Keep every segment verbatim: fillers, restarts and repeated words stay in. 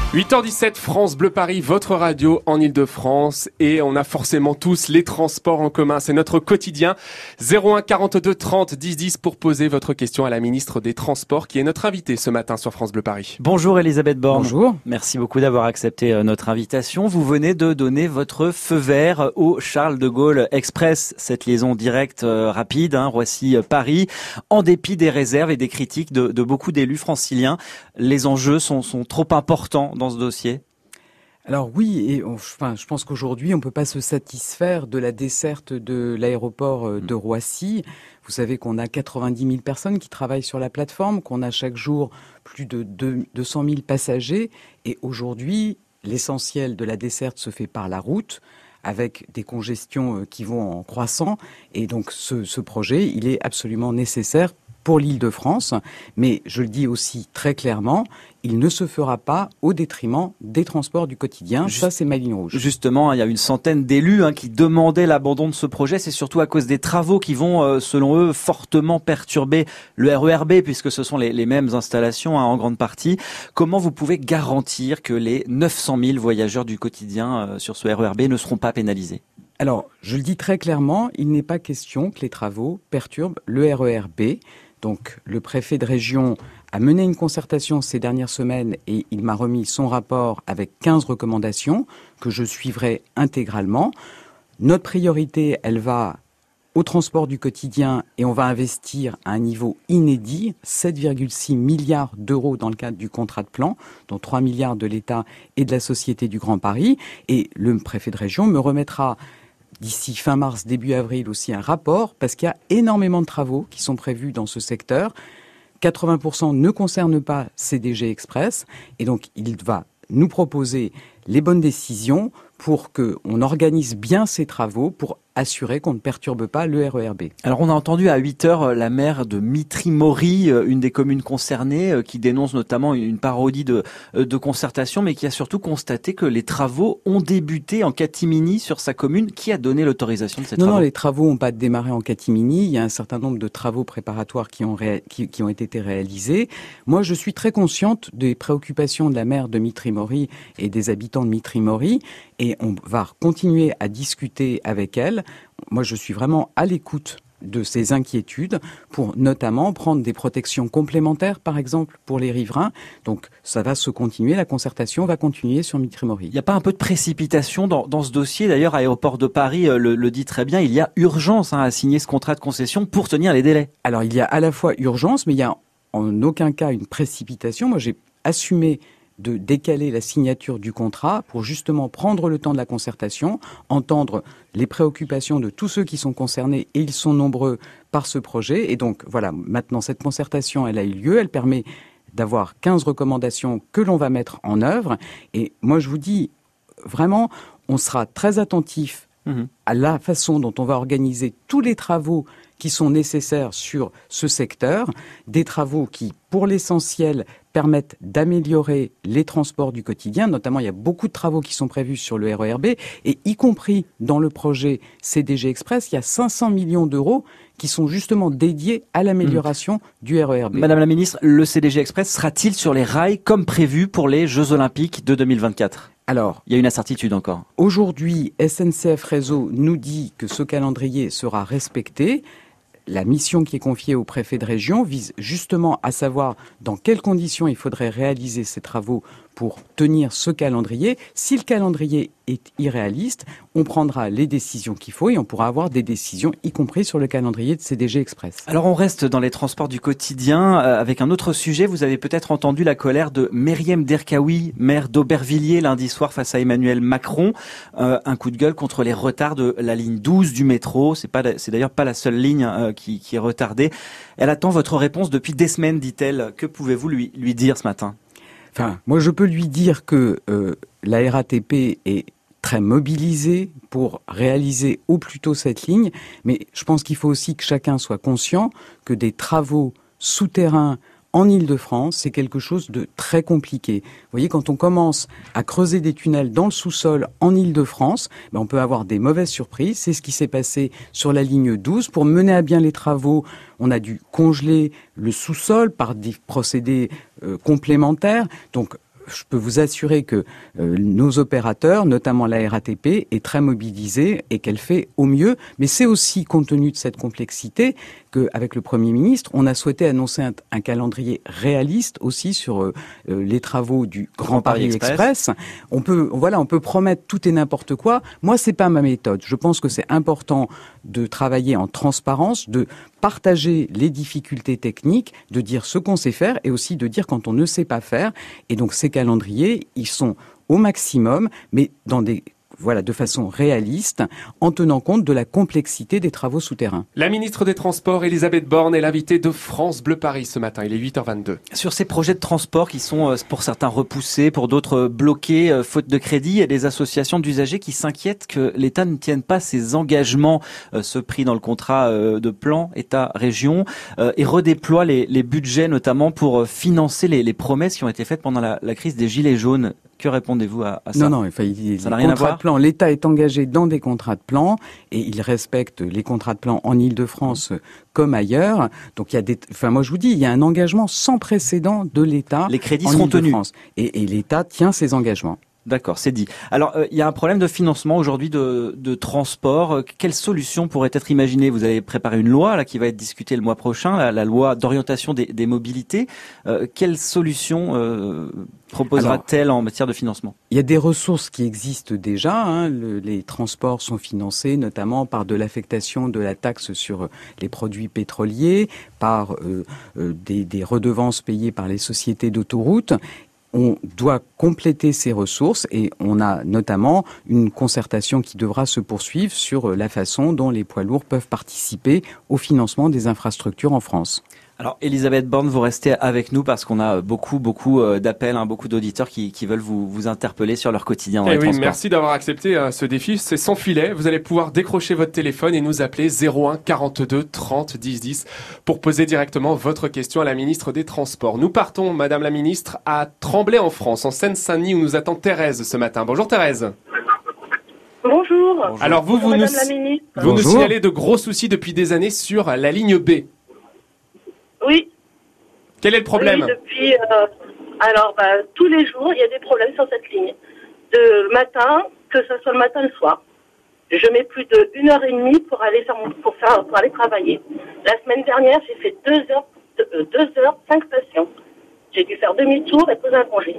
huit heures dix-sept, France Bleu Paris, votre radio en Ile-de-France. Et on a forcément tous les transports en commun. C'est notre quotidien. zéro un quarante-deux trente dix dix pour poser votre question à la ministre des Transports qui est notre invitée ce matin sur France Bleu Paris. Bonjour Elisabeth Borne. Bonjour. Merci beaucoup d'avoir accepté notre invitation. Vous venez de donner votre feu vert au Charles de Gaulle Express, cette liaison directe euh, rapide, hein, Roissy-Paris, en dépit des réserves et des critiques de, de beaucoup d'élus franciliens. Les enjeux sont, sont trop importants dans ce dossier? Alors oui, et on, enfin, je pense qu'aujourd'hui, on ne peut pas se satisfaire de la desserte de l'aéroport de Roissy. Vous savez qu'on a quatre-vingt-dix mille personnes qui travaillent sur la plateforme, qu'on a chaque jour plus de deux cent mille passagers. Et aujourd'hui, l'essentiel de la desserte se fait par la route, avec des congestions qui vont en croissant. Et donc ce, ce projet, il est absolument nécessaire pour l'Île-de-France, mais je le dis aussi très clairement, il ne se fera pas au détriment des transports du quotidien. Juste, ça, c'est ma ligne rouge. Justement, il y a une centaine d'élus hein, qui demandaient l'abandon de ce projet. C'est surtout à cause des travaux qui vont, euh, selon eux, fortement perturber le R E R B, puisque ce sont les, les mêmes installations hein, en grande partie. Comment vous pouvez garantir que les neuf cent mille voyageurs du quotidien euh, sur ce R E R B ne seront pas pénalisés ? Alors, je le dis très clairement, il n'est pas question que les travaux perturbent le R E R B. Donc, le préfet de région a mené une concertation ces dernières semaines et il m'a remis son rapport avec quinze recommandations que je suivrai intégralement. Notre priorité, elle va au transport du quotidien et on va investir à un niveau inédit, sept virgule six milliards d'euros dans le cadre du contrat de plan, dont trois milliards de l'État et de la Société du Grand Paris. Et le préfet de région me remettra d'ici fin mars, début avril aussi un rapport, parce qu'il y a énormément de travaux qui sont prévus dans ce secteur. quatre-vingts pour cent ne concernent pas C D G Express, et donc il va nous proposer les bonnes décisions pour qu'on organise bien ces travaux, pour assurer qu'on ne perturbe pas le R E R B. Alors on a entendu à huit heures la maire de Mitry-Mory, une des communes concernées, qui dénonce notamment une parodie de, de concertation, mais qui a surtout constaté que les travaux ont débuté en catimini sur sa commune. Qui a donné l'autorisation de ces non, travaux ? Non, les travaux n'ont pas démarré en catimini. Il y a un certain nombre de travaux préparatoires qui ont, ré... qui, qui ont été réalisés. Moi, je suis très consciente des préoccupations de la maire de Mitry-Mory et des habitants de Mitry-Mory, et on va continuer à discuter avec elle. Moi, je suis vraiment à l'écoute de ces inquiétudes pour notamment prendre des protections complémentaires, par exemple, pour les riverains. Donc, ça va se continuer, la concertation va continuer sur Mitry-Mory. Il n'y a pas un peu de précipitation dans, dans ce dossier ? D'ailleurs, Aéroport de Paris le, le dit très bien, il y a urgence hein, à signer ce contrat de concession pour tenir les délais. Alors, il y a à la fois urgence, mais il y a en aucun cas une précipitation. Moi, j'ai assumé de décaler la signature du contrat pour justement prendre le temps de la concertation, entendre les préoccupations de tous ceux qui sont concernés, et ils sont nombreux par ce projet. Et donc, voilà, maintenant, cette concertation, elle a eu lieu, elle permet d'avoir quinze recommandations que l'on va mettre en œuvre. Et moi, je vous dis, vraiment, on sera très attentif mmh. à la façon dont on va organiser tous les travaux qui sont nécessaires sur ce secteur, des travaux qui, pour l'essentiel, permettent d'améliorer les transports du quotidien. Notamment, il y a beaucoup de travaux qui sont prévus sur le R E R B, et y compris dans le projet C D G Express, il y a cinq cents millions d'euros qui sont justement dédiés à l'amélioration mmh. du R E R B. Madame la ministre, le C D G Express sera-t-il sur les rails comme prévu pour les Jeux Olympiques de deux mille vingt-quatre ? Alors, il y a une incertitude encore. Aujourd'hui, S N C F Réseau nous dit que ce calendrier sera respecté. La mission qui est confiée au préfet de région vise justement à savoir dans quelles conditions il faudrait réaliser ces travaux pour tenir ce calendrier. Si le calendrier est irréaliste, on prendra les décisions qu'il faut et on pourra avoir des décisions, y compris sur le calendrier de C D G Express. Alors on reste dans les transports du quotidien euh, avec un autre sujet. Vous avez peut-être entendu la colère de Meriem Derkaoui, maire d'Aubervilliers, lundi soir face à Emmanuel Macron. Euh, un coup de gueule contre les retards de la ligne douze du métro. C'est pas, c'est d'ailleurs pas la seule ligne euh, qui, qui est retardée. Elle attend votre réponse depuis des semaines, dit-elle. Que pouvez-vous lui, lui dire ce matin ? Enfin, moi, je peux lui dire que euh, la R A T P est très mobilisée pour réaliser au plus tôt cette ligne, mais je pense qu'il faut aussi que chacun soit conscient que des travaux souterrains en Île-de-France, c'est quelque chose de très compliqué. Vous voyez, quand on commence à creuser des tunnels dans le sous-sol en Île-de-France, ben on peut avoir des mauvaises surprises. C'est ce qui s'est passé sur la ligne douze. Pour mener à bien les travaux, on a dû congeler le sous-sol par des procédés euh, complémentaires. Donc, je peux vous assurer que euh, nos opérateurs, notamment la R A T P, est très mobilisée et qu'elle fait au mieux. Mais c'est aussi compte tenu de cette complexité qu'avec le Premier ministre, on a souhaité annoncer un, un calendrier réaliste aussi sur euh, les travaux du Grand, Grand Paris, Paris Express. Express. On peut, voilà, on peut promettre tout et n'importe quoi. Moi, c'est pas ma méthode. Je pense que c'est important de travailler en transparence, de partager les difficultés techniques, de dire ce qu'on sait faire et aussi de dire quand on ne sait pas faire. Et donc, ces calendriers, ils sont au maximum, mais dans des Voilà, de façon réaliste, en tenant compte de la complexité des travaux souterrains. La ministre des Transports, Elisabeth Borne, est l'invitée de France Bleu Paris ce matin. Il est huit heures vingt-deux. Sur ces projets de transport qui sont pour certains repoussés, pour d'autres bloqués, faute de crédit, il y a des associations d'usagers qui s'inquiètent que l'État ne tienne pas ses engagements, ceux pris dans le contrat de plan État-région, et redéploie les, les budgets notamment pour financer les, les promesses qui ont été faites pendant la, la crise des Gilets jaunes. Que répondez-vous à, à ça? Non, non, enfin, il, ça n'a rien à voir. De plan, l'État est engagé dans des contrats de plan et il respecte les contrats de plan en Île-de-France mmh. comme ailleurs. Donc il y a des, enfin moi je vous dis, il y a un engagement sans précédent de l'État. Les crédits seront tenus. Et, et l'État tient ses engagements. D'accord, c'est dit. Alors, euh, il y a un problème de financement aujourd'hui de, de transport. Quelle solution pourrait être imaginée? Vous avez préparé une loi là qui va être discutée le mois prochain, la, la loi d'orientation des, des mobilités. Euh, quelle solution euh, proposera-t-elle en matière de financement? Il y a des ressources qui existent déjà. Hein. Le, les transports sont financés notamment par de l'affectation de la taxe sur les produits pétroliers, par euh, euh, des, des redevances payées par les sociétés d'autoroutes. On doit compléter ces ressources et on a notamment une concertation qui devra se poursuivre sur la façon dont les poids lourds peuvent participer au financement des infrastructures en France. Alors, Elisabeth Borne, vous restez avec nous parce qu'on a beaucoup, beaucoup d'appels, hein, beaucoup d'auditeurs qui, qui veulent vous, vous interpeller sur leur quotidien dans et les oui, transports. Merci d'avoir accepté euh, ce défi. C'est sans filet. Vous allez pouvoir décrocher votre téléphone et nous appeler zéro un quarante-deux trente dix dix pour poser directement votre question à la ministre des Transports. Nous partons, Madame la ministre, à Tremblay en France, en Seine-Saint-Denis, où nous attend Thérèse ce matin. Bonjour Thérèse. Bonjour. Bonjour. Alors vous, vous, Bonjour, nous, Madame la ministre. vous nous signalez de gros soucis depuis des années sur la ligne B. Oui. Quel est le problème? Oui, depuis, euh, alors, bah, tous les jours, il y a des problèmes sur cette ligne. De le matin, que ce soit le matin, le soir. Je mets plus de une heure et demie pour aller faire mon, pour faire, pour aller travailler. La semaine dernière, j'ai fait deux heures, deux, deux heures, cinq stations. J'ai dû faire demi-tour et poser un congé.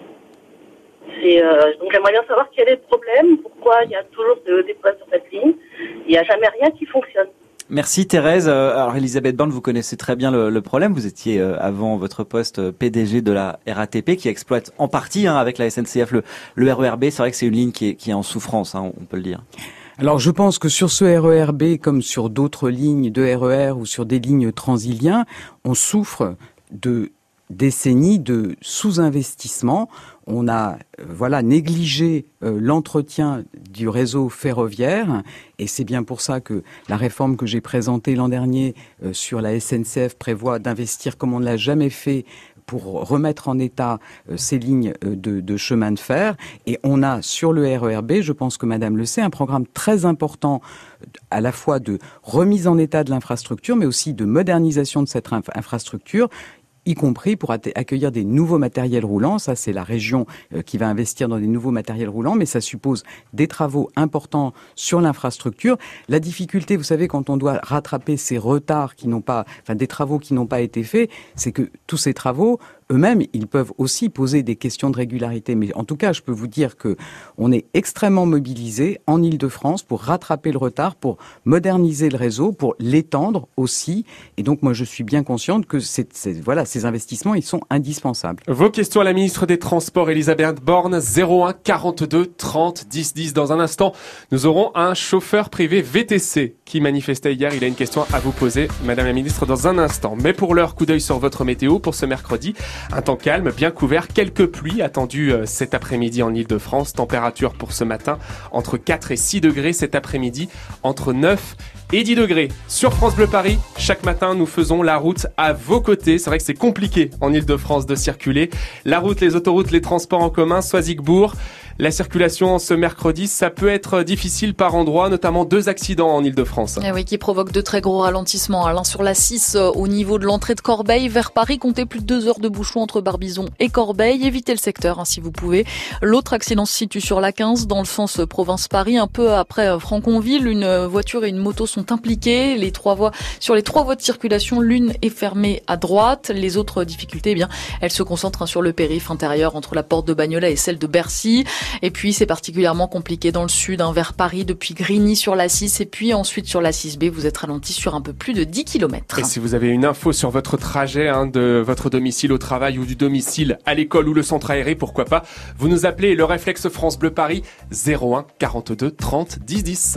C'est, euh, donc j'aimerais bien savoir quel est le problème, pourquoi il y a toujours de, des problèmes sur cette ligne. Il n'y a jamais rien qui fonctionne. Merci Thérèse. Alors Elisabeth Borne, vous connaissez très bien le, le problème. Vous étiez euh, avant votre poste P D G de la R A T P qui exploite en partie hein, avec la S N C F le, le R E R B. C'est vrai que c'est une ligne qui est, qui est en souffrance, hein, on peut le dire. Alors je pense que sur ce R E R B, comme sur d'autres lignes de R E R ou sur des lignes transiliens, on souffre de décennies de sous-investissement. On a euh, voilà négligé euh, l'entretien du réseau ferroviaire et c'est bien pour ça que la réforme que j'ai présentée l'an dernier euh, sur la S N C F prévoit d'investir comme on ne l'a jamais fait pour remettre en état euh, ces lignes euh, de, de chemin de fer. Et on a sur le R E R B, je pense que Madame le sait, un programme très important à la fois de remise en état de l'infrastructure mais aussi de modernisation de cette inf- infrastructure y compris pour accueillir des nouveaux matériels roulants. Ça, c'est la région qui va investir dans des nouveaux matériels roulants, mais ça suppose des travaux importants sur l'infrastructure. La difficulté, vous savez, quand on doit rattraper ces retards qui n'ont pas, enfin, des travaux qui n'ont pas été faits, c'est que tous ces travaux, eux-mêmes, ils peuvent aussi poser des questions de régularité. Mais en tout cas, je peux vous dire que on est extrêmement mobilisé en Île-de-France pour rattraper le retard, pour moderniser le réseau, pour l'étendre aussi. Et donc, moi, je suis bien consciente que c'est, c'est, voilà, ces investissements, ils sont indispensables. Vos questions à la ministre des Transports, Elisabeth Borne, zéro un quarante-deux trente dix dix. Dans un instant, nous aurons un chauffeur privé V T C qui manifestait hier. Il a une question à vous poser, Madame la ministre, dans un instant. Mais pour l'heure, coup d'œil sur votre météo pour ce mercredi. Un temps calme, bien couvert, quelques pluies attendues euh, cet après-midi en Île-de-France. Température pour ce matin entre quatre et six degrés, cet après-midi entre neuf et dix degrés. Sur France Bleu Paris, chaque matin nous faisons la route à vos côtés. C'est vrai que c'est compliqué en Île-de-France de circuler. La route, les autoroutes, les transports en commun, Soisigbourg, La circulation ce mercredi, ça peut être difficile par endroits, notamment deux accidents en Ile-de-France. Et oui, qui provoquent de très gros ralentissements. L'un sur la six au niveau de l'entrée de Corbeil vers Paris. Comptez plus de deux heures de bouchon entre Barbizon et Corbeil. Évitez le secteur hein, si vous pouvez. L'autre accident se situe sur la quinze dans le sens province-Paris. Un peu après Franconville, une voiture et une moto sont impliquées. Les trois voies, sur les trois voies de circulation, l'une est fermée à droite. Les autres difficultés, eh bien, elles se concentrent hein, sur le périph' intérieur entre la porte de Bagnolet et celle de Bercy. Et puis, c'est particulièrement compliqué dans le sud, hein, vers Paris, depuis Grigny sur la six. Et puis ensuite, sur la six B, vous êtes ralenti sur un peu plus de dix kilomètres. Et si vous avez une info sur votre trajet hein, de votre domicile au travail ou du domicile à l'école ou le centre aéré, pourquoi pas, vous nous appelez le réflexe France Bleu Paris zéro un quarante-deux trente dix dix.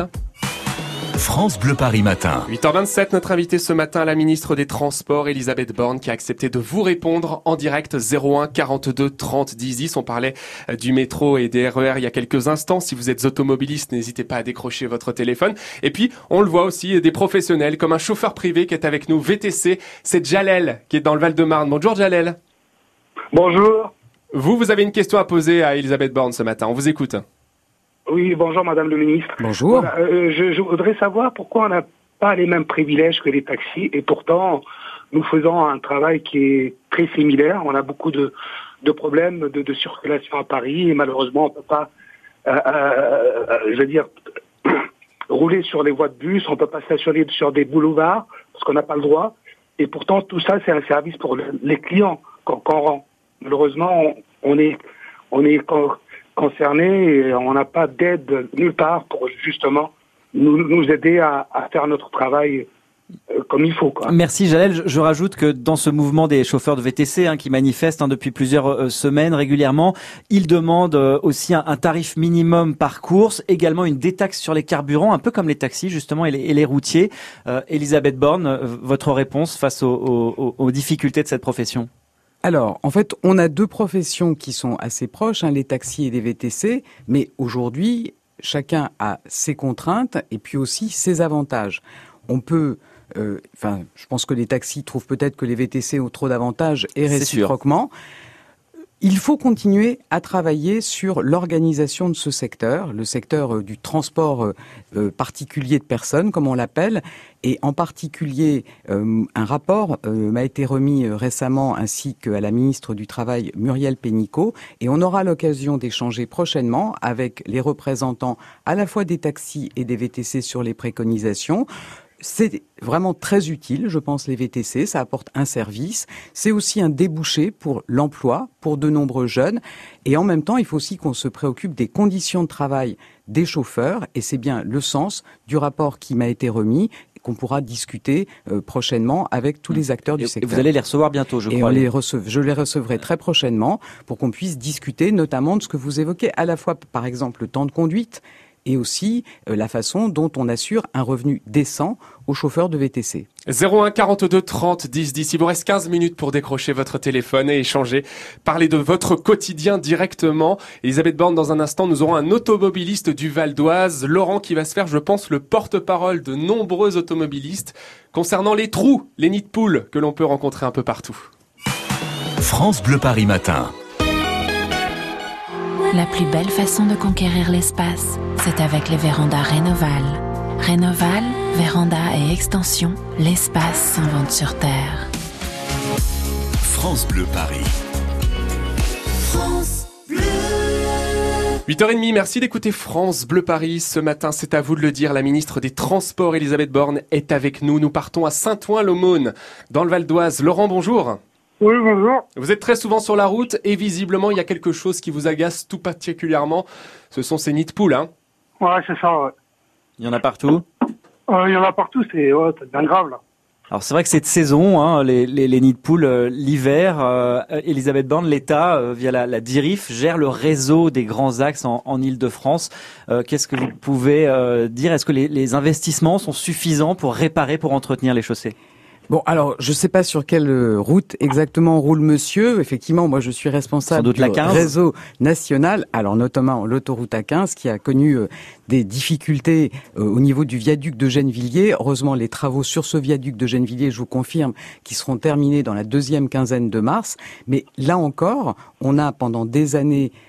France Bleu Paris matin. huit heures vingt-sept, notre invitée ce matin, la ministre des Transports, Elisabeth Borne, qui a accepté de vous répondre en direct zéro un quarante-deux trente dix dix. On parlait du métro et des R E R il y a quelques instants. Si vous êtes automobiliste, n'hésitez pas à décrocher votre téléphone. Et puis, on le voit aussi, des professionnels, comme un chauffeur privé qui est avec nous, V T C. C'est Jalel, qui est dans le Val-de-Marne. Bonjour Jalel. Bonjour. Vous, vous avez une question à poser à Elisabeth Borne ce matin. On vous écoute. Oui, bonjour Madame le Ministre. Bonjour. Voilà, euh, je, je voudrais savoir pourquoi on n'a pas les mêmes privilèges que les taxis et pourtant nous faisons un travail qui est très similaire. On a beaucoup de, de problèmes de, de circulation à Paris et malheureusement on peut pas, euh, euh, je veux dire, rouler sur les voies de bus, on peut pas stationner sur des boulevards parce qu'on n'a pas le droit. Et pourtant tout ça c'est un service pour le, les clients qu'on, qu'on rend. Malheureusement on, on est, on est concernés et on n'a pas d'aide nulle part pour justement nous, nous aider à, à faire notre travail euh, comme il faut, quoi. Merci Jalel. Je, je rajoute que dans ce mouvement des chauffeurs de V T C hein, qui manifestent hein, depuis plusieurs euh, semaines régulièrement, ils demandent euh, aussi un, un tarif minimum par course, également une détaxe sur les carburants, un peu comme les taxis justement et les, et les routiers. Euh, Elisabeth Borne, euh, votre réponse face aux, aux, aux difficultés de cette profession? Alors, en fait, on a deux professions qui sont assez proches, hein, les taxis et les V T C, mais aujourd'hui, chacun a ses contraintes et puis aussi ses avantages. On peut, euh, enfin, je pense que les taxis trouvent peut-être que les V T C ont trop d'avantages et réciproquement. Il faut continuer à travailler sur l'organisation de ce secteur, le secteur du transport euh, particulier de personnes, comme on l'appelle, et en particulier euh, un rapport euh, m'a été remis récemment ainsi qu'à la ministre du Travail Muriel Pénicaud, et on aura l'occasion d'échanger prochainement avec les représentants à la fois des taxis et des V T C sur les préconisations. C'est vraiment très utile, je pense, les V T C. Ça apporte un service. C'est aussi un débouché pour l'emploi, pour de nombreux jeunes. Et en même temps, il faut aussi qu'on se préoccupe des conditions de travail des chauffeurs. Et c'est bien le sens du rapport qui m'a été remis et qu'on pourra discuter euh, prochainement avec tous les acteurs du et secteur. Vous allez les recevoir bientôt, je et crois. On les receve, je les recevrai très prochainement pour qu'on puisse discuter notamment de ce que vous évoquez, à la fois, par exemple, le temps de conduite et aussi euh, la façon dont on assure un revenu décent aux chauffeurs de V T C. zéro un quarante-deux trente dix dix. Il vous reste quinze minutes pour décrocher votre téléphone et échanger. Parler de votre quotidien directement. Elisabeth Borne, dans un instant, nous aurons un automobiliste du Val d'Oise, Laurent, qui va se faire, je pense, le porte-parole de nombreux automobilistes concernant les trous, les nids de poules que l'on peut rencontrer un peu partout. France Bleu Paris matin. La plus belle façon de conquérir l'espace, c'est avec les vérandas Rénoval. Rénoval, véranda et extension, l'espace s'invente sur Terre. France Bleu Paris. France Bleu. huit heures trente, merci d'écouter France Bleu Paris. Ce matin, c'est à vous de le dire, la ministre des Transports, Elisabeth Borne, est avec nous. Nous partons à Saint-Ouen-l'Aumône, dans le Val d'Oise. Laurent, bonjour. Oui, bonjour. Vous êtes très souvent sur la route et visiblement, il y a quelque chose qui vous agace tout particulièrement. Ce sont ces nids de poules, hein. Ouais, c'est ça, ouais. Il y en a partout. Euh, il y en a partout, c'est, ouais, c'est bien grave, là. Alors c'est vrai que cette saison, hein, les, les, les nids de poules euh, l'hiver, euh, Elisabeth Borne, l'État, euh, via la, la D I R I F, gère le réseau des grands axes en, en Île-de-France. Euh, qu'est-ce que vous pouvez euh, dire? Est-ce que les, les investissements sont suffisants pour réparer, pour entretenir les chaussées? Bon, alors, je sais pas sur quelle route exactement roule monsieur. Effectivement, moi, je suis responsable du réseau national. Alors, notamment l'autoroute A quinze, qui a connu euh, des difficultés euh, au niveau du viaduc de Gennevilliers. Heureusement, les travaux sur ce viaduc de Gennevilliers, je vous confirme, qui seront terminés dans la deuxième quinzaine de mars. Mais là encore, on a pendant des années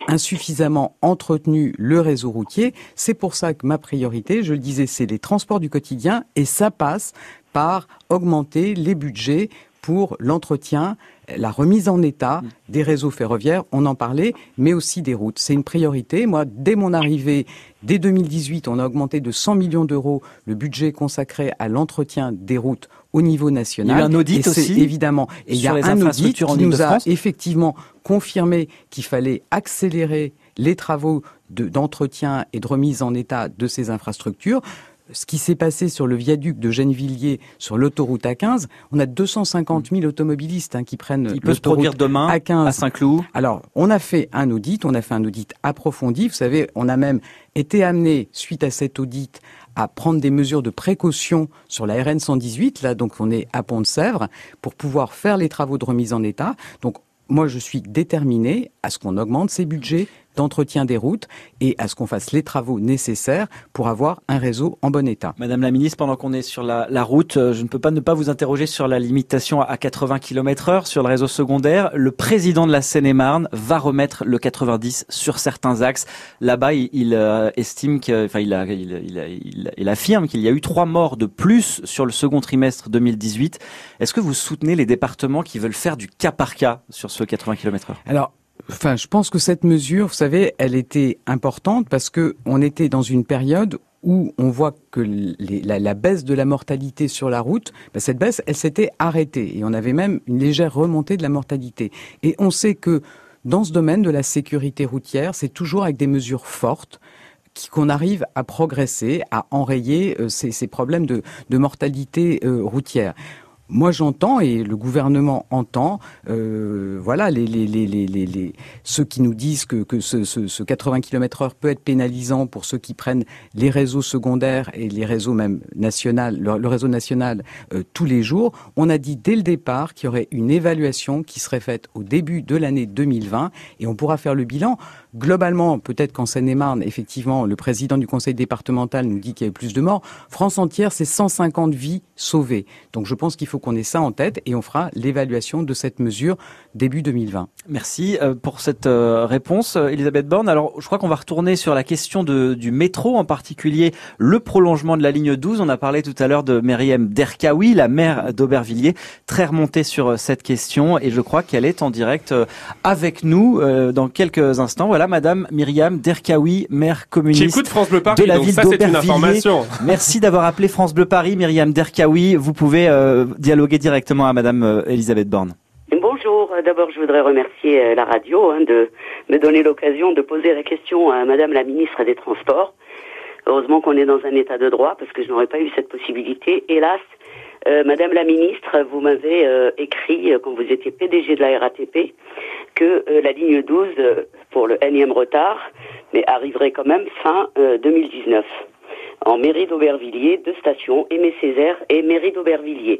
insuffisamment entretenu le réseau routier. C'est pour ça que ma priorité, je le disais, c'est les transports du quotidien et ça passe par augmenter les budgets pour l'entretien, la remise en état des réseaux ferroviaires, on en parlait, mais aussi des routes. C'est une priorité. Moi, dès mon arrivée, dès deux mille dix-huit, on a augmenté de cent millions d'euros le budget consacré à l'entretien des routes au niveau national. Il y a eu un audit et aussi, évidemment. Et il y a un audit qui nous a effectivement confirmé qu'il fallait accélérer les travaux de, d'entretien et de remise en état de ces infrastructures. Ce qui s'est passé sur le viaduc de Gennevilliers, sur l'autoroute A quinze, on a deux cent cinquante mille automobilistes hein, qui prennent Il peut se produire demain A quinze. À Saint-Cloud. Alors, on a fait un audit, on a fait un audit approfondi. Vous savez, on a même été amené, suite à cet audit, à prendre des mesures de précaution sur la R N cent dix-huit, là, donc on est à Pont-de-Sèvres, pour pouvoir faire les travaux de remise en état. Donc, moi, je suis déterminé à ce qu'on augmente ces budgets d'entretien des routes et à ce qu'on fasse les travaux nécessaires pour avoir un réseau en bon état. Madame la ministre, pendant qu'on est sur la, la route, je ne peux pas ne pas vous interroger sur la limitation à quatre-vingts kilomètres heure sur le réseau secondaire. Le président de la Seine-et-Marne va remettre le quatre-vingt-dix sur certains axes. Là-bas, il, il euh, estime que, enfin, il, a, il, il, il, il affirme qu'il y a eu trois morts de plus sur le second trimestre deux mille dix-huit. Est-ce que vous soutenez les départements qui veulent faire du cas par cas sur ce quatre-vingts kilomètres heure? Alors, Enfin, je pense que cette mesure, vous savez, elle était importante parce que on était dans une période où on voit que les, la, la baisse de la mortalité sur la route, ben cette baisse, elle s'était arrêtée et on avait même une légère remontée de la mortalité. Et on sait que dans ce domaine de la sécurité routière, c'est toujours avec des mesures fortes qu'on arrive à progresser, à enrayer euh, ces, ces problèmes de, de mortalité euh, routière. Moi, j'entends et le gouvernement entend, euh, voilà, les, les, les, les, les, les, ceux qui nous disent que, que ce, ce, ce quatre-vingts kilomètres heure peut être pénalisant pour ceux qui prennent les réseaux secondaires et les réseaux même national, le, le réseau national euh, tous les jours. On a dit dès le départ qu'il y aurait une évaluation qui serait faite au début de l'année deux mille vingt et on pourra faire le bilan. Globalement, peut-être qu'en Seine-et-Marne, effectivement, le président du conseil départemental nous dit qu'il y avait plus de morts. France entière, c'est cent cinquante vies sauvées. Donc je pense qu'il faut qu'on ait ça en tête et on fera l'évaluation de cette mesure début deux mille vingt. Merci pour cette réponse, Elisabeth Borne. Alors, je crois qu'on va retourner sur la question de, du métro, en particulier le prolongement de la ligne douze. On a parlé tout à l'heure de Myriam Derkaoui, la maire d'Aubervilliers, très remontée sur cette question et je crois qu'elle est en direct avec nous dans quelques instants. Voilà, Madame Myriam Derkaoui, maire communiste qui écoute France Bleu Paris, de la donc ville ça, d'Aubervilliers. Merci d'avoir appelé France Bleu Paris, Myriam Derkaoui. Vous pouvez euh, dialoguer directement à Madame euh, Elisabeth Borne. Bonjour. D'abord, je voudrais remercier euh, la radio hein, de me donner l'occasion de poser la question à Madame la ministre des Transports. Heureusement qu'on est dans un état de droit parce que je n'aurais pas eu cette possibilité. Hélas, euh, Madame la ministre, vous m'avez euh, écrit euh, quand vous étiez P D G de la R A T P que euh, la ligne douze, euh, pour le énième retard, mais arriverait quand même fin euh, deux mille dix-neuf. En mairie d'Aubervilliers, deux stations, Aimé-Césaire et mairie d'Aubervilliers.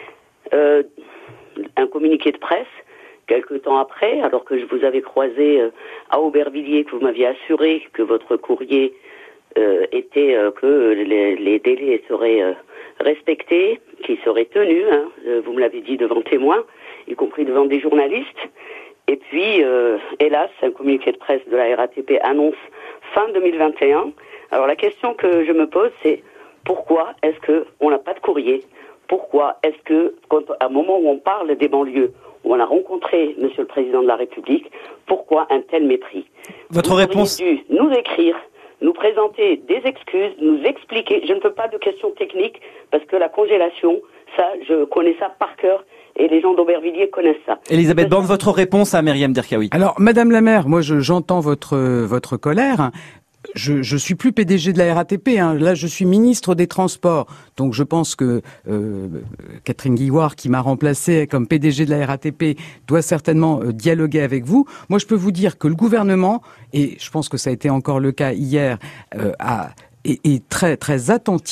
Euh, un communiqué de presse, quelques temps après, alors que je vous avais croisé euh, à Aubervilliers, que vous m'aviez assuré que votre courrier euh, était, euh, que les, les délais seraient euh, respectés, qu'ils seraient tenus, hein, euh, vous me l'avez dit devant témoins, y compris devant des journalistes. Et puis, euh, hélas, un communiqué de presse de la R A T P annonce fin deux mille vingt et un. Alors la question que je me pose, c'est pourquoi est-ce que on n'a pas de courrier? Pourquoi est-ce que, quand, à un moment où on parle des banlieues, où on a rencontré Monsieur le Président de la République, pourquoi un tel mépris? Votre Vous réponse auriez dû nous écrire, nous présenter des excuses, nous expliquer. Je ne veux pas de questions techniques parce que la congélation, ça, je connais ça par cœur. Et les gens d'Aubervilliers connaissent ça. Elisabeth Borne, votre réponse à Myriam Derkaoui. Alors, Madame la maire, moi, je, j'entends votre votre colère. Je, je suis plus P D G de la R A T P, hein. Là je suis ministre des Transports, donc je pense que euh, Catherine Guillouard, qui m'a remplacé comme P D G de la R A T P, doit certainement euh, dialoguer avec vous. Moi je peux vous dire que le gouvernement, et je pense que ça a été encore le cas hier, euh, a, est, est très très attentif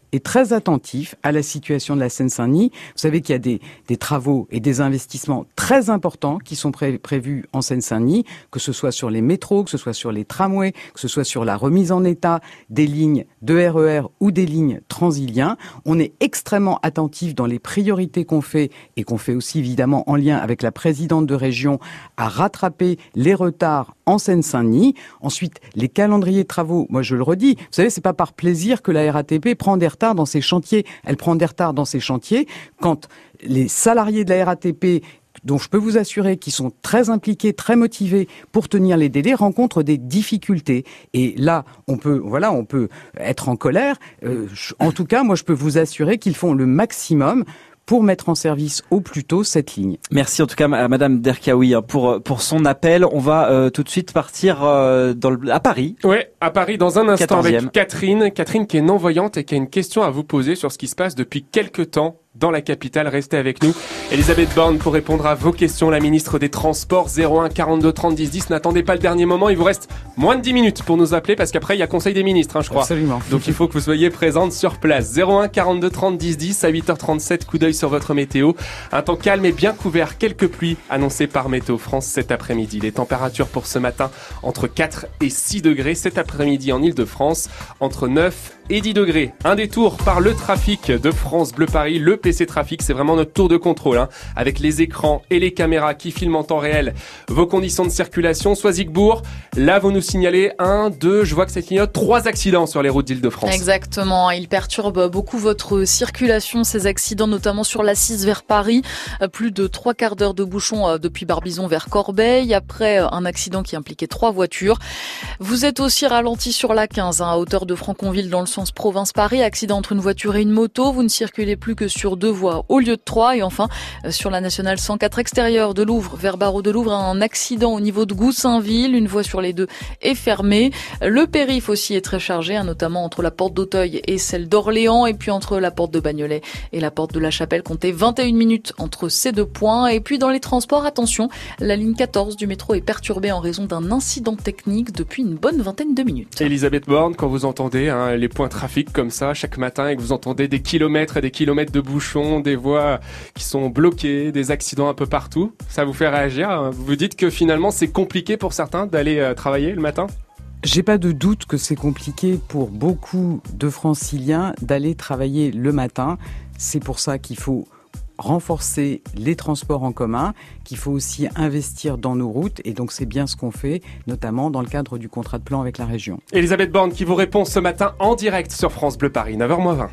est très attentif à la situation de la Seine-Saint-Denis. Vous savez qu'il y a des, des travaux et des investissements très importants qui sont pré- prévus en Seine-Saint-Denis, que ce soit sur les métros, que ce soit sur les tramways, que ce soit sur la remise en état des lignes de R E R ou des lignes Transiliens. On est extrêmement attentif dans les priorités qu'on fait et qu'on fait aussi évidemment en lien avec la présidente de région à rattraper les retards en Seine-Saint-Denis. Ensuite, les calendriers de travaux, moi je le redis, vous savez, c'est pas par plaisir que la R A T P prend des retards dans ses chantiers. Elle prend des retards dans ses chantiers quand les salariés de la R A T P, dont je peux vous assurer qu'ils sont très impliqués, très motivés pour tenir les délais, rencontrent des difficultés. Et là, on peut, voilà, on peut être en colère. Euh, en tout cas, moi je peux vous assurer qu'ils font le maximum pour mettre en service au plus tôt cette ligne. Merci en tout cas à Madame Derkaoui pour pour son appel. On va euh, tout de suite partir euh, dans le, à Paris. Ouais, à Paris dans un instant quatorzième. Avec Catherine. Catherine qui est non-voyante et qui a une question à vous poser sur ce qui se passe depuis quelques temps dans la capitale. Restez avec nous. Elisabeth Borne pour répondre à vos questions. La ministre des Transports, zéro un quarante-deux trente dix dix. N'attendez pas le dernier moment. Il vous reste moins de dix minutes pour nous appeler parce qu'après il y a Conseil des ministres, hein, je crois. Absolument. Donc il faut que vous soyez présente sur place. zéro un quarante-deux trente dix dix à huit heures trente-sept. Coup d'œil sur votre météo. Un temps calme et bien couvert. Quelques pluies annoncées par Météo France cet après-midi. Les températures pour ce matin entre quatre et six degrés. Cet après-midi en Ile-de-France entre neuf et dix degrés. Un détour par le trafic de France Bleu Paris. Le P C Trafic, c'est vraiment notre tour de contrôle, hein, avec les écrans et les caméras qui filment en temps réel vos conditions de circulation. Soisy-Bourg, là vous nous signalez un, deux, je vois que ça clignote, trois accidents sur les routes d'Île-de-France. Exactement, ils perturbent beaucoup votre circulation, ces accidents, notamment sur l'A six vers Paris. Plus de trois quarts d'heure de bouchon depuis Barbizon vers Corbeil, après un accident qui impliquait trois voitures. Vous êtes aussi ralenti sur l'A quinze, hein, à hauteur de Franconville dans le sens province-Paris. Accident entre une voiture et une moto, vous ne circulez plus que sur deux voies au lieu de trois. Et enfin, sur la nationale cent quatre extérieure de Louvre vers Barreau de Louvre, un accident au niveau de Goussainville. Une voie sur les deux est fermée. Le périph' aussi est très chargé, hein, notamment entre la porte d'Auteuil et celle d'Orléans. Et puis entre la porte de Bagnolet et la porte de la Chapelle, comptez vingt et une minutes entre ces deux points. Et puis dans les transports, attention, la ligne quatorze du métro est perturbée en raison d'un incident technique depuis une bonne vingtaine de minutes. Elisabeth Borne, quand vous entendez hein, les points trafic comme ça chaque matin et que vous entendez des kilomètres et des kilomètres de bouchons, des voies qui sont bloquées, des accidents un peu partout, ça vous fait réagir? Vous vous dites que finalement c'est compliqué pour certains d'aller euh, travailler le matin? J'ai pas de doute que c'est compliqué pour beaucoup de Franciliens d'aller travailler le matin. C'est pour ça qu'il faut renforcer les transports en commun, qu'il faut aussi investir dans nos routes, et donc c'est bien ce qu'on fait, notamment dans le cadre du contrat de plan avec la région. Elisabeth Borne qui vous répond ce matin en direct sur France Bleu Paris, neuf heures moins vingt.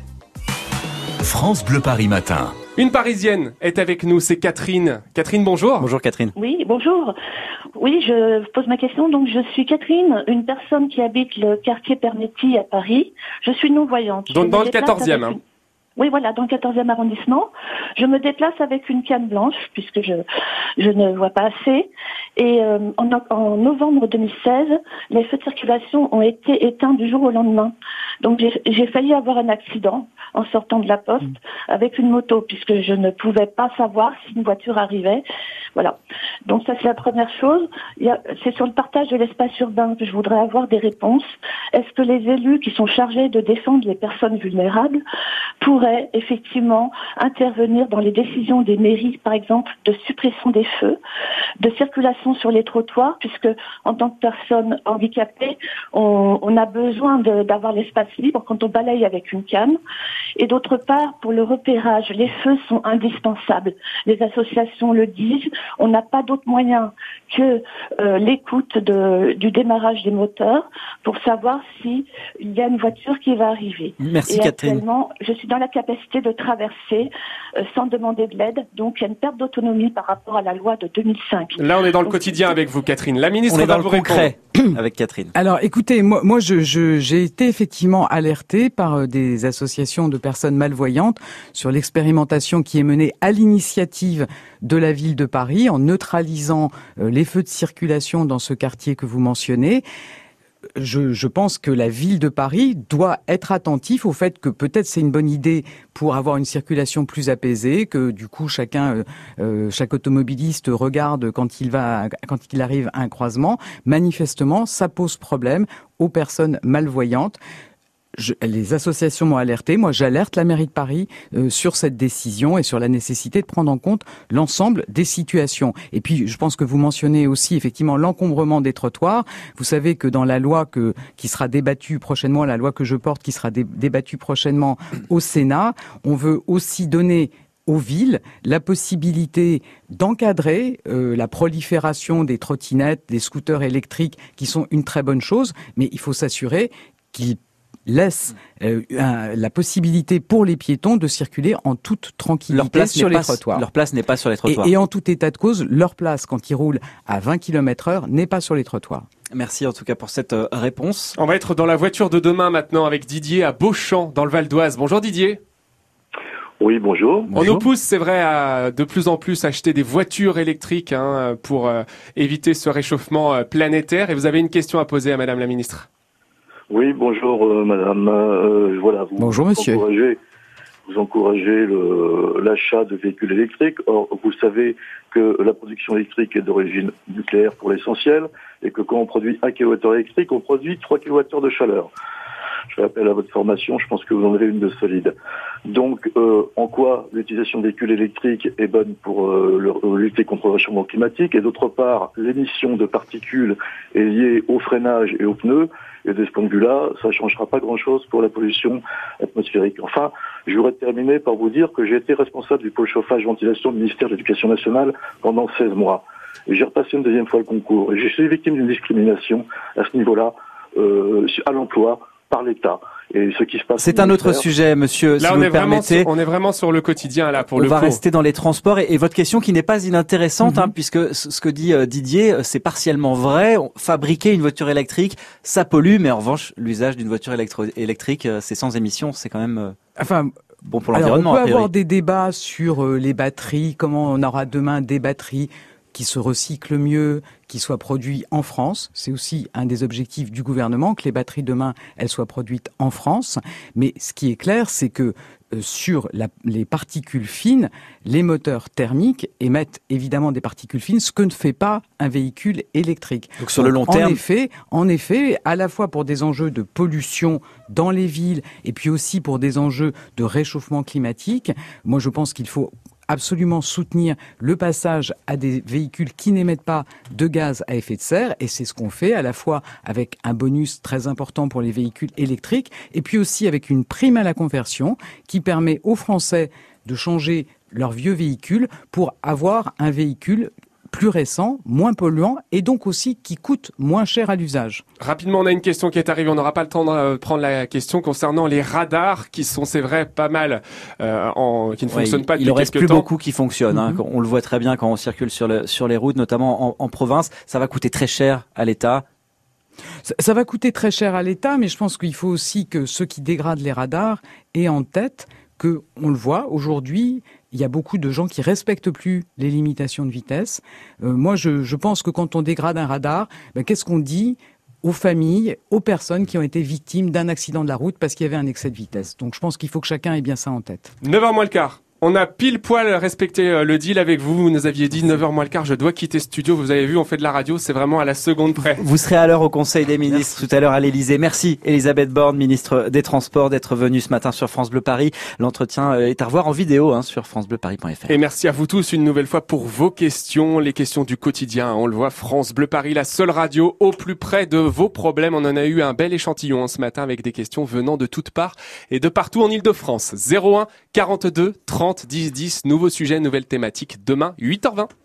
France Bleu Paris matin. Une Parisienne est avec nous, c'est Catherine. Catherine, bonjour. Bonjour Catherine. Oui, bonjour. Oui, je pose ma question. Donc, je suis Catherine, une personne qui habite le quartier Pernetti à Paris. Je suis non-voyante. Donc dans le quatorzième. Hein. Une... Oui, voilà, dans le quatorzième arrondissement. Je me déplace avec une canne blanche, puisque je je ne vois pas assez. Et euh, en, en novembre deux mille seize, les feux de circulation ont été éteints du jour au lendemain. Donc j'ai, j'ai failli avoir un accident en sortant de la poste mmh. avec une moto, puisque je ne pouvais pas savoir si une voiture arrivait. Voilà. Donc ça, c'est la première chose. Il y a, c'est sur le partage de l'espace urbain que je voudrais avoir des réponses. Est-ce que les élus qui sont chargés de défendre les personnes vulnérables pourraient effectivement intervenir dans les décisions des mairies, par exemple, de suppression des feux, de circulation sur les trottoirs, puisque en tant que personne handicapée, on, on a besoin de, d'avoir l'espace libre quand on balaye avec une canne. Et d'autre part, pour le repérage, les feux sont indispensables. Les associations le disent, on n'a pas d'autre moyen que euh, l'écoute de, du démarrage des moteurs pour savoir s'il y a une voiture qui va arriver. Merci Et Catherine. Actuellement, je suis dans la capacité de traverser euh, sans demander de l'aide, donc il y a une perte d'autonomie par rapport à la loi de deux mille cinq. Là, on est dans le donc, quotidien avec vous, Catherine. La ministre on est va dans vous le concret répondre. avec Catherine. Alors, écoutez, moi, moi, je, je, j'ai été effectivement alertée par euh, des associations de personnes malvoyantes sur l'expérimentation qui est menée à l'initiative de la ville de Paris en neutralisant euh, les feux de circulation dans ce quartier que vous mentionnez. Je, je pense que la ville de Paris doit être attentif au fait que peut-être c'est une bonne idée pour avoir une circulation plus apaisée, que du coup chacun, euh, euh, chaque automobiliste regarde quand il va, quand il arrive à un croisement. Manifestement, ça pose problème aux personnes malvoyantes. je, les associations m'ont alerté. Moi, j'alerte la mairie de Paris euh, sur cette décision et sur la nécessité de prendre en compte l'ensemble des situations. Et puis, je pense que vous mentionnez aussi effectivement l'encombrement des trottoirs. Vous savez que dans la loi que, qui sera débattue prochainement, la loi que je porte qui sera dé, débattue prochainement au Sénat, on veut aussi donner aux villes la possibilité d'encadrer euh, la prolifération des trottinettes, des scooters électriques, qui sont une très bonne chose, mais il faut s'assurer qu'ils laissent euh, un, la possibilité pour les piétons de circuler en toute tranquillité leur place sur les pas, trottoirs. Leur place n'est pas sur les trottoirs. Et, et en tout état de cause, leur place, quand ils roulent à vingt kilomètres heure, n'est pas sur les trottoirs. Merci en tout cas pour cette euh, réponse. On va être dans la voiture de demain maintenant avec Didier à Beauchamp, dans le Val d'Oise. Bonjour Didier. Oui, bonjour. On nous pousse, c'est vrai, à de plus en plus acheter des voitures électriques hein, pour euh, éviter ce réchauffement euh, planétaire. Et vous avez une question à poser à Madame la Ministre. Oui, bonjour euh, Madame. Euh, voilà, vous bonjour Monsieur. Encouragez, vous encouragez le, l'achat de véhicules électriques. Or, vous savez que la production électrique est d'origine nucléaire pour l'essentiel et que quand on produit un kilowattheure électrique, on produit trois kilowattheures de chaleur. Je fais appel à votre formation, je pense que vous en avez une de solide. Donc, euh, en quoi l'utilisation de véhicules électriques est bonne pour euh, le, lutter contre le réchauffement climatique, et d'autre part, l'émission de particules est liée au freinage et aux pneus, et de ce point de vue-là, ça ne changera pas grand-chose pour la pollution atmosphérique. Enfin, je voudrais terminer par vous dire que j'ai été responsable du pôle chauffage-ventilation du ministère de l'Éducation nationale pendant seize mois. Et j'ai repassé une deuxième fois le concours. Et je suis victime d'une discrimination à ce niveau-là, euh, à l'emploi, par l'État. Et ce qui se passe. C'est un autre sujet, monsieur, là, si on vous est le permettez. Sur, on est vraiment sur le quotidien, là, pour on le coup. On va rester dans les transports. Et, et votre question qui n'est pas inintéressante, mm-hmm. hein, puisque ce que dit euh, Didier, c'est partiellement vrai. Fabriquer une voiture électrique, ça pollue, mais en revanche, l'usage d'une voiture électro- électrique, euh, c'est sans émission, c'est quand même euh, enfin, bon pour alors l'environnement. On peut avoir des débats sur euh, les batteries, comment on aura demain des batteries qui se recyclent mieux, qui soient produits en France. C'est aussi un des objectifs du gouvernement, que les batteries demain, elles soient produites en France. Mais ce qui est clair, c'est que euh, sur la, les particules fines, les moteurs thermiques émettent évidemment des particules fines, ce que ne fait pas un véhicule électrique. Donc sur Donc, le long terme... En effet, en effet, à la fois pour des enjeux de pollution dans les villes et puis aussi pour des enjeux de réchauffement climatique, moi je pense qu'il faut absolument soutenir le passage à des véhicules qui n'émettent pas de gaz à effet de serre, et c'est ce qu'on fait à la fois avec un bonus très important pour les véhicules électriques et puis aussi avec une prime à la conversion qui permet aux Français de changer leur vieux véhicule pour avoir un véhicule plus récent, moins polluant et donc aussi qui coûte moins cher à l'usage. Rapidement, on a une question qui est arrivée. On n'aura pas le temps de prendre la question concernant les radars qui sont, c'est vrai, pas mal, euh, en, qui ne ouais, fonctionnent pas depuis quelques temps. Il en reste plus temps. beaucoup qui fonctionnent. Mm-hmm. Hein. On le voit très bien quand on circule sur, le, sur les routes, notamment en, en province. Ça va coûter très cher à l'État. Ça, ça va coûter très cher à l'État, mais je pense qu'il faut aussi que ceux qui dégradent les radars aient en tête que, on le voit aujourd'hui, il y a beaucoup de gens qui respectent plus les limitations de vitesse. Euh, moi, je, je pense que quand on dégrade un radar, ben, qu'est-ce qu'on dit aux familles, aux personnes qui ont été victimes d'un accident de la route parce qu'il y avait un excès de vitesse. Donc je pense qu'il faut que chacun ait bien ça en tête. neuf heures moins le quart. On a pile poil respecté le deal avec vous. Vous nous aviez dit neuf heures moins le quart, je dois quitter ce studio. Vous avez vu, on fait de la radio, c'est vraiment à la seconde près. Vous serez à l'heure au Conseil des ministres, Merci. Tout à l'heure à l'Élysée. Merci Elisabeth Borne, ministre des Transports, d'être venue ce matin sur France Bleu Paris. L'entretien est à revoir en vidéo hein, sur francebleu paris point f r. Et merci à vous tous une nouvelle fois pour vos questions, les questions du quotidien. On le voit, France Bleu Paris, la seule radio au plus près de vos problèmes. On en a eu un bel échantillon hein, ce matin avec des questions venant de toutes parts et de partout en Ile-de-France. zéro un quarante-deux trente dix dix. Nouveau sujet, nouvelle thématique, demain, huit heures vingt.